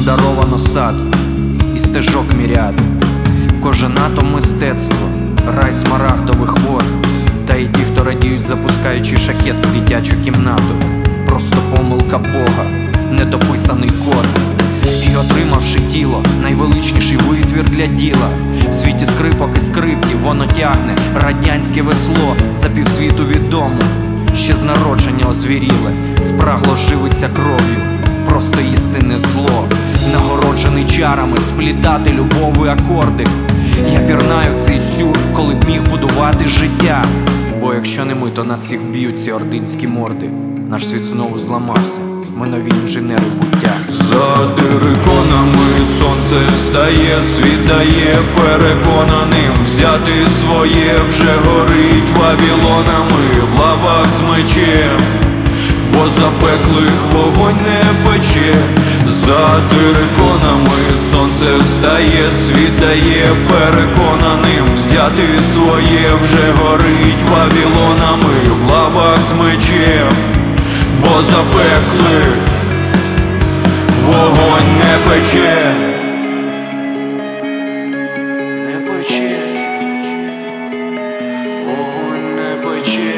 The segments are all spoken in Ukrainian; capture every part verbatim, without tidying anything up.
подаровано сад і стежок міряд. Кожен атом мистецтво, рай смарагдових вод. Та й ті, хто радіють, запускаючи шахет в дитячу кімнату. Просто помилка Бога, недописаний код. І отримавши тіло, найвеличніший витвір для діла. В світі скрипок і скриптів воно тягне радянське весло за півсвіту відомо. Ще з народження озвіріле, спрагло живиться кров'ю, просто істинне зло. Нагороджений чарами сплітати любові акорди. Я пірнаю в цей сюр, коли б міг будувати життя. Бо якщо не ми, то нас всіх вб'ють ці ординські морди. Наш світ знову зламався, ми нові інженери буття. За териконами сонце встає, світає переконаним. Взяти своє вже горить вавілонами в лавах з мечем, бо запеклих вогонь не пече. За териконами сонце встає, світає переконаним. Взяти своє вже горить вавілонами в лавах з мечем, бо запеклих вогонь не пече. Не пече, вогонь не пече.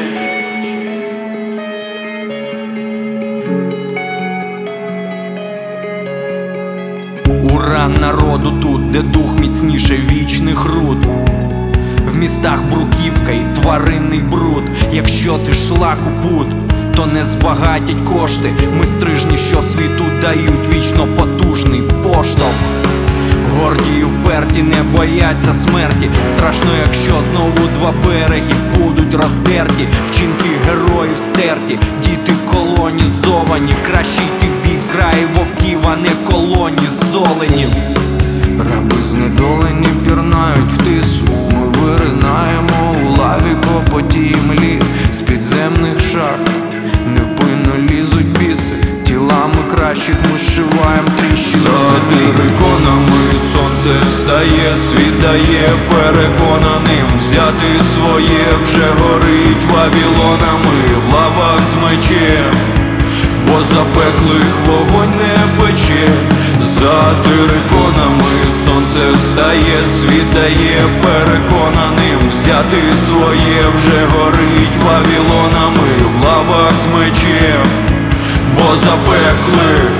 Ура народу тут, де дух міцніше вічних руд. В містах бруківка і тваринний бруд. Якщо ти шлак у пут, то не збагатять кошти. Ми стрижні, що світу дають вічно потужний поштовх. Горді і вперті не бояться смерті. Страшно, якщо знову два береги будуть роздерті. Вчинки героїв стерті, діти колонізовані. Краще йти в бій в зграї вовків, а не колонізоленів. Раби знедолені пірнають в тису. Ми виринаємо у лаві, копоті і млі. З підземних шахт невпинно лізуть біси. Тілами кращих ми зшиваєм тріщини. За териконами сонце встає, світає переконаним. Взяти своє вже горить вавілонами в лавах з мечем, бо запеклих вогонь не пече. За териконами сонце встає, світає переконаним. Взяти своє вже горить вавілонами в лавах з мечем, бо запеклих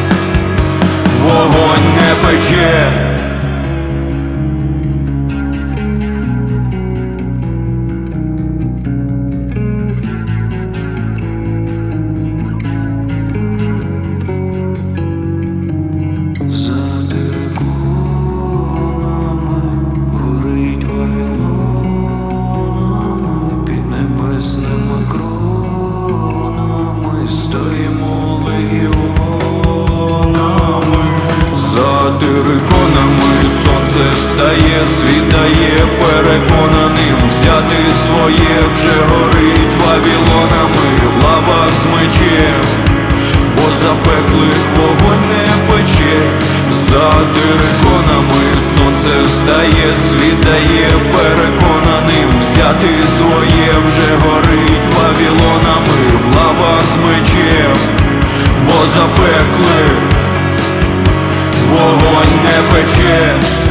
вогонь не пече. За териконами горить вавілонами, під небесними кронами стоїмо легіонами. За териконами сонце встає, світає переконаним. Взяти своє вже горить вавілонами в лавах з мечем, бо запеклих вогонь не пече. За териконами сонце встає, світає переконаним. Взяти своє вже горить вавілонами в лавах з мечем, бо запеклих вогонь не пече.